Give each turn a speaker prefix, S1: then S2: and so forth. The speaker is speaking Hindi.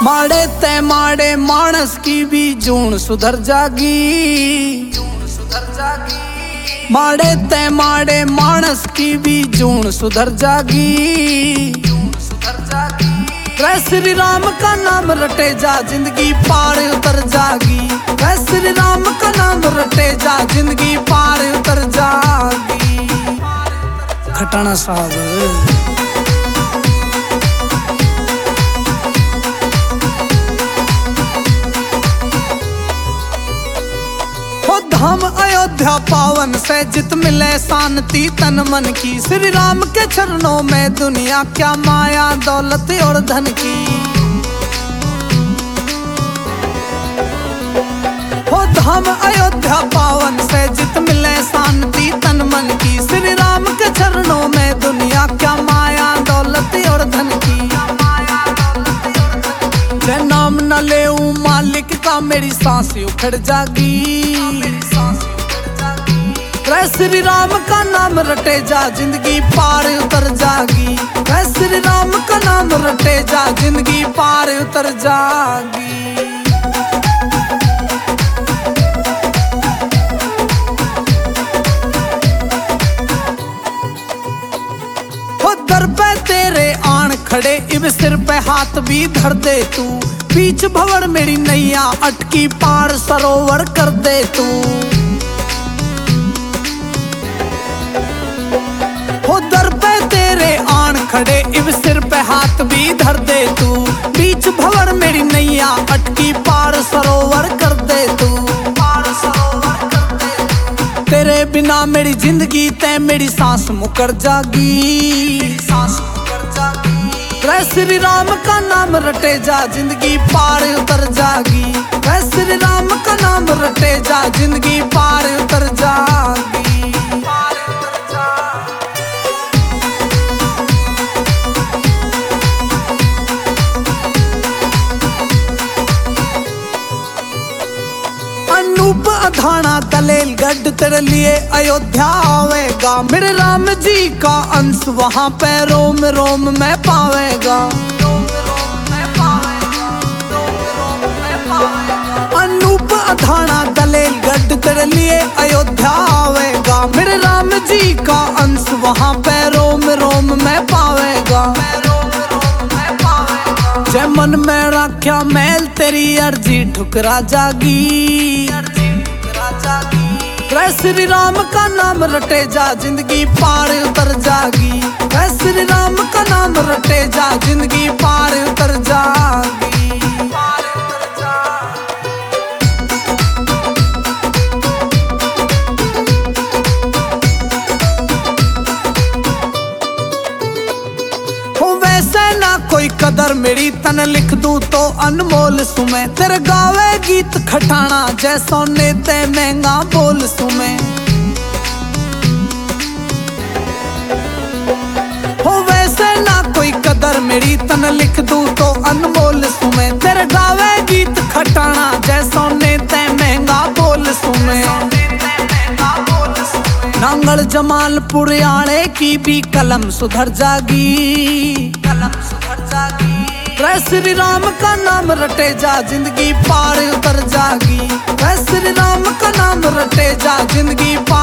S1: माड़े ते माड़े मानस की भी जून सुधर जागी। माड़े ते माड़े मानस की भी जून सुधर जागी। जय श्री राम का नाम रटे जा जिंदगी पार उतर जागी। जय श्री राम का नाम रटे जा जिंदगी पार उतर जागी। खटाना साहब धाम अयोध्या पावन से जित मिले शांति तन मन की। श्री राम के चरणों में दुनिया क्या माया दौलत और धन की। हो धाम अयोध्या पावन से जित मिले शांति तन मन की। श्री राम के चरणों में दुनिया क्या माया दौलत और धन की। जय नाम न ले मालिक का मेरी सांस उखड़ जागी। जय श्री राम का नाम रटे जा जिंदगी पार उतर जागी। जय श्री राम का नाम रटे जा जिंदगी पार उतर जागी। हो दर पे तेरे आन खड़े इब सिर पे हाथ भी धर दे तू। बीच भंवर मेरी नैया अटकी पार सरोवर कर दे तू। हो दर पे तेरे आन खड़े इब सिर पे हाथ भी धर दे तू। बीच भंवर मेरी नैया अटकी पार सरोवर कर दे तू। तेरे बिना मेरी जिंदगी ते मेरी सांस मुकर जागी। जय श्री राम का नाम रटे जा जिंदगी पार उतर जागी। जय श्री राम का नाम रटे जा जिंदगी पार उतर जागी। अनूप अधाना दलेल गढ़ तेरे लिए अयोध्या आवेगा। मेरे राम जी का अंश वहाँ पे रोम रोम में पावेगा। अनूप अधाना दलेल गढ़ तेरे लिए अयोध्या आवेगा। मेरे राम जी का अंश वहाँ पे रोम रोम में पावेगा। जय मन में रख्या मैल तेरी अर्जी ठुकरा जागी। जय श्री राम का नाम रटे जा जिंदगी पार उतर जागी। जय श्री राम का नाम रटे जा जिंदगी पार उतर जागी। कोई कदर मेरी तन लिख दूं तो अनमोल सुमे। तेरे गावे गीत खटाना जय सोने ते महंगा बोल सुमे। हो वैसे ना कोई कदर मेरी तन लिख दूं तो अनमोल सुमे। तेरे गावे गीत खटाना जय सोने ते महंगा बोल सुमे। नांगल जमालपुर आने की भी कलम सुधर जागी। जय श्री राम का नाम रटे जा जिंदगी पार उतर जागी। जय श्री राम का नाम रटे जा जिंदगी पार